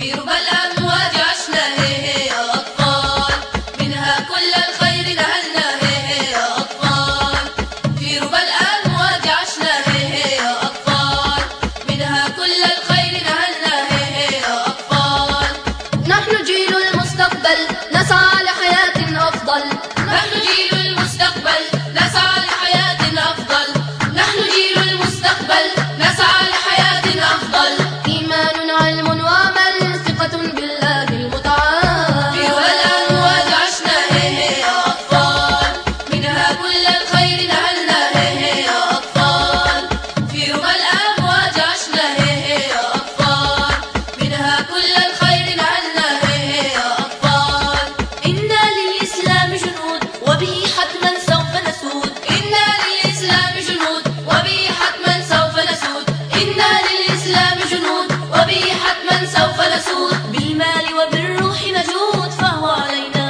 في ربى الأمواج عشنا يا أطفال، منها كل الخير نهلنا يا أطفال. في ربى الأمواج عشنا يا أطفال، منها كل الخير نهلنا يا أطفال. نحن جيل المستقبل نسعى لحياة أفضل، نحن جيل المستقبل نسعى لحياة أفضل، نحن جيل المستقبل نسعى لحياة أفضل. إيمان علم وعمل ثقة بالله المتعال. في ربى الأمواج عشنا يا أطفال، منها كل الخير نهلنا يا أطفال. في ربى الأمواج عشنا يا أطفال، منها كل الخير نهلنا يا أطفال. إنا للإسلام جنود وبه حتما سوف نسود، إنا للإسلام جنود وبه حتما سوف نسود، إنا للإسلام جنود وبه حتما سوف نسود. بالمال وبالروح نجود فهو علينا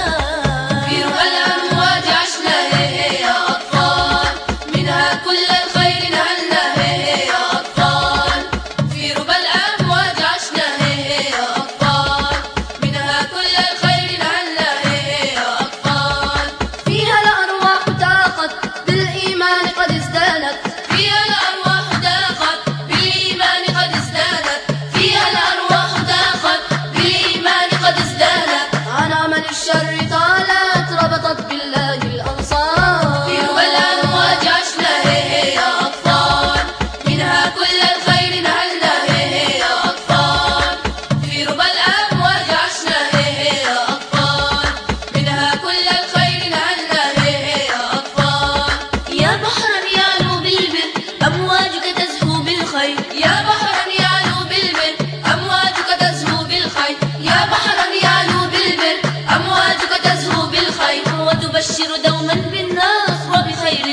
غالي. في ربى الأمواج عشنا يا أطفال، منها كل الخير نهلنا يا أطفال. في ربى الأمواج عشنا يا أطفال، منها كل الخير نهلنا يا أطفال. فيها الأرواح تاقت بالإيمان قد ازدانت، فيها الأرواح ضاقت بالإيمان قد ازدادت، فيها الأرواح ضاقت بالإيمان قد ازدادت. عن عمل الشر طالت ربطت بالله الأنصار. في ربى الأمواج عشنا يا أطفال، منها كل الخير نهلنا يا أطفال. في ربى الأمواج عشنا يا أطفال، منها كل الخير نهلنا يا أطفال. يا بحرا يعلو بالبر أمواجك تزهو بالخير، يا بحرا يعلو بالبر أمواجك تزهو بالخير، يا بحرا يعلو بالبر أمواجك تزهو بالخير. وتبشر دوما بالنصر وبخير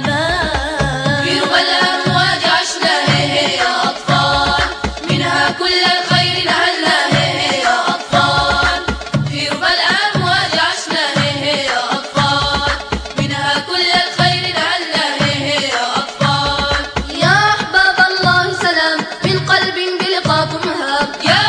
الآمال. في ربى الأمواج عشنا يا أطفال، منها كل الخير نهلنا يا أطفال. في ربى الأمواج عشنا يا أطفال، منها كل الخير نهلنا يا أطفال. يا أحباب الله سلام من قلب بلقاكم هاب. يا